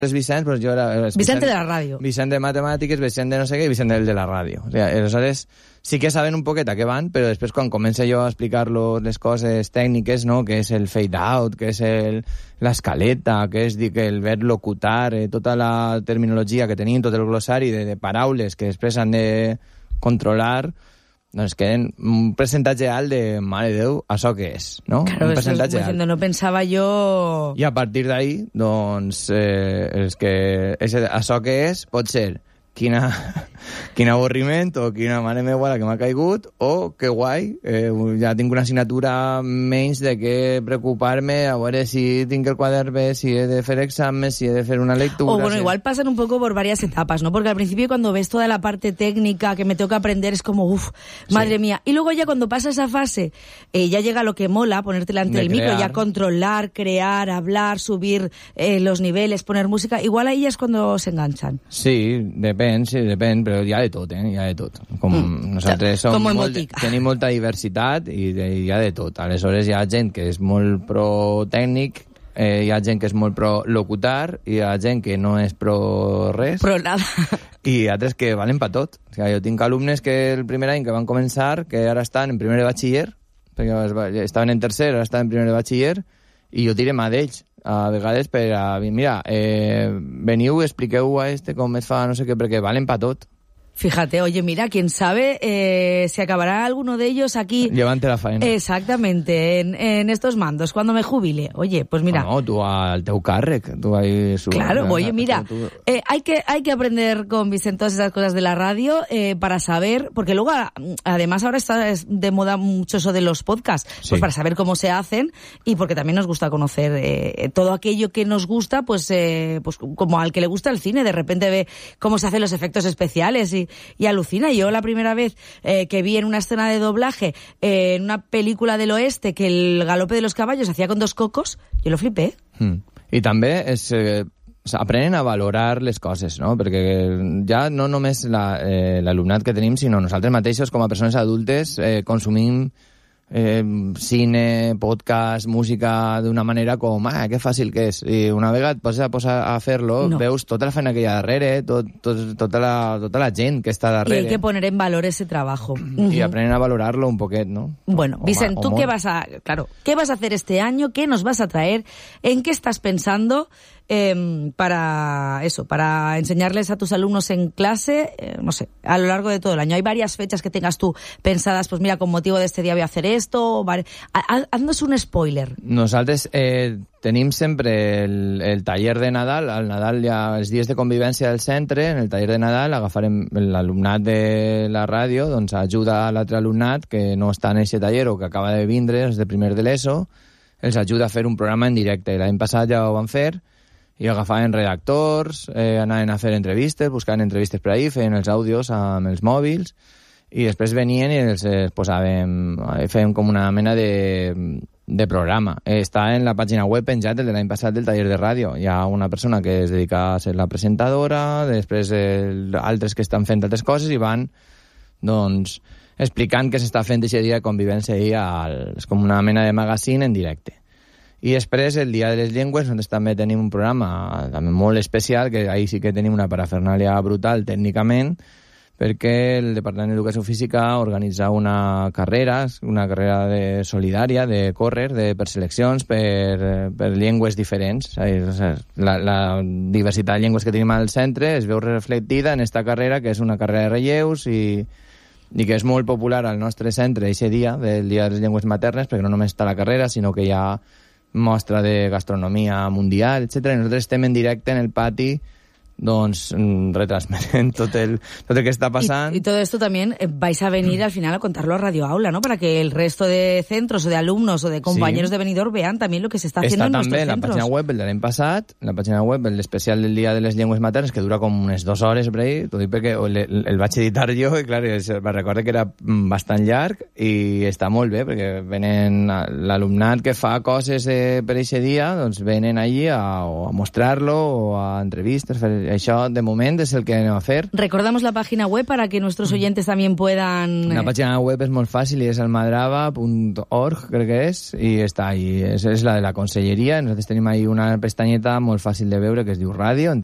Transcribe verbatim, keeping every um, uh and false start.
és Vicent, doncs jo era... Vicent, Vicent de la ràdio. Vicent de matemàtiques, Vicent de no sé què i Vicent del de la ràdio. O sigui, aleshores sí que saben un poquet a què van, però després quan comença jo a explicar-lo les coses tècniques, no?, que és el fade-out, que és el, l'escaleta, que és dir, que el verb locutar, eh, tota la terminologia que tenim, tot el glossari de, de paraules que després han de controlar, doncs queden un percentatge alt de, mare de Déu, això què és, no? Claro, un percentatge es, alt. No pensava jo... I a partir d'ahí, doncs, eh, és que és, això què és pot ser quina, quin avorriment o quina mare meva la que m'ha caigut o que guai, eh, ja tinc una assignatura menys de què preocupar-me a veure si tinc el quadern bé, si he de fer exàmens, si he de fer una lectura... O bueno, si... igual pasan un poco por varias etapas, ¿no? Porque al principio cuando ves toda la parte técnica que me tengo que aprender es como, uff, madre sí. mía. Y luego ya cuando pasa esa fase, eh, ya llega lo que mola, ponerte delante de del crear. micro, ya controlar, crear, hablar, subir eh, los niveles, poner música, igual ahí es cuando se enganchan. Sí, depèn. Depèn, sí, depèn, però hi ha de tot, eh? Hi ha de tot. Com mm. nosaltres som Com molt, tenim molta diversitat i de, hi ha de tot. Aleshores hi ha gent que és molt pro tècnic, eh, hi ha gent que és molt pro locutar, hi ha gent que no és pro res. Pro nada. I altres que valen per tot. O sigui, jo tinc alumnes que el primer any que van començar, que ara estan en primer de batxiller, perquè estaven en tercer, ara estan en primer de batxiller, i jo tire mà d'ells. A vegades per a dir, mira, eh, veniu, expliqueu a este com es fa no sé què, perquè valen pa tot. Fíjate, oye, mira, quién sabe eh, si acabará alguno de ellos aquí... Llevante la faena. Exactamente, en, en estos mandos, cuando me jubile. Oye, pues mira... No, tú al teu càrrec, tú ahí... Su, claro, la, oye, mira, tú... eh, hay, que, hay que aprender con Vicent todas esas cosas de la radio eh, para saber, porque luego, además, ahora está de moda mucho eso de los podcasts, sí. Pues para saber cómo se hacen y porque también nos gusta conocer eh, todo aquello que nos gusta, pues, eh, pues como al que le gusta el cine, de repente ve cómo se hacen los efectos especiales y y alucina. Yo la primera vez eh, que vi en una escena de doblaje eh, en una película del oeste que el galope de los caballos hacía con dos cocos, yo lo flipé. Mm. I també és, eh, aprenen a valorar les coses, no? Perquè ja no només la, eh, l'alumnat que tenim, sinó nosaltres mateixos com a persones adultes eh, consumim Eh, cine, podcast, música d'una manera com, ah, que fàcil que és. I una vegada et poses a, posar a fer-lo, no. Veus tota la feina que hi ha darrere, tot, tot, tota, la, tota la gent que està darrere. Y hay que poner en valor ese trabajo. Y uh-huh. aprenen a valorarlo un poquet, ¿no? Bueno, o, Vicent, o ¿tú molt. qué vas a, claro, qué vas a hacer este año? ¿Qué nos vas a traer? ¿En qué estás pensando eh, para eso, para enseñarles a tus alumnos en clase, eh, no sé, a lo largo de todo el año? Hay varias fechas que tengas tú pensadas, pues mira, con motivo de este día voy a hacer esto, vale. Haznos un spoiler. Nosaltres eh, tenim sempre el, el taller de Nadal. Al Nadal hi ha els dies de convivència del centre. En el taller de Nadal agafarem l'alumnat de la ràdio, doncs ajuda a l'altre alumnat que no està en aquest taller o que acaba de vindre, els de primer de l'ESO, els ajuda a fer un programa en directe. L'any passat ja ho van fer i agafaven redactors, eh, anaven a fer entrevistes, buscaven entrevistes per ahí, feien els àudios amb els mòbils i després venien i els posàvem, fèiem com una mena de, de programa. Està en la pàgina web penjat el de l'any passat del taller de ràdio. Hi ha una persona que es dedica a ser la presentadora, després el, altres que estan fent altres coses i van doncs, explicant què s'està fent aquest dia de convivència i al, és com una mena de magazine en directe. I després, el Dia de les Llengües, nosaltres també tenim un programa també molt especial, que ahí sí que tenim una parafernàlia brutal tècnicament, perquè el Departament d'Educació Física organitza una carrera, una carrera de solidària, de córrer, de, per seleccions, per, per llengües diferents. La, la diversitat de llengües que tenim al centre es veu reflectida en esta carrera, que és una carrera de relleus i, i que és molt popular al nostre centre aquest dia, del Dia de les Llengües Maternes, perquè no només està la carrera, sinó que hi ha mostra de gastronomia mundial, etcètera. I nosaltres estem en directe en el pati doncs retransmiten tot el, tot el que está pasando. Y, y todo esto también eh, vais a venir al final a contarlo a Radio Aula, ¿no? Para que el resto de centros o de alumnos o de compañeros sí. de Benidorm vean también lo que se está haciendo está en nuestros centros. Está també la pàgina web, el de l'any passat, la pàgina web, el especial del Dia de les Llengües Maternes, que dura com unes dues hores per ahí, tot i perquè el, el, el vaig editar jo, i clar, me recordo que era bastant llarg, i està molt bé, perquè venen l'alumnat que fa coses eh, per aquest dia, doncs venen allí a, a mostrar-lo, o a entrevistes, fer això de moment és el que anem a fer. Recordamos la página web para que nuestros oyentes también puedan... La página web és molt fàcil i és almadrava punt org, crec que és, i està ahí. És, és la de la conselleria. Nosaltres tenim ahí una pestanyeta molt fàcil de veure que es diu ràdio.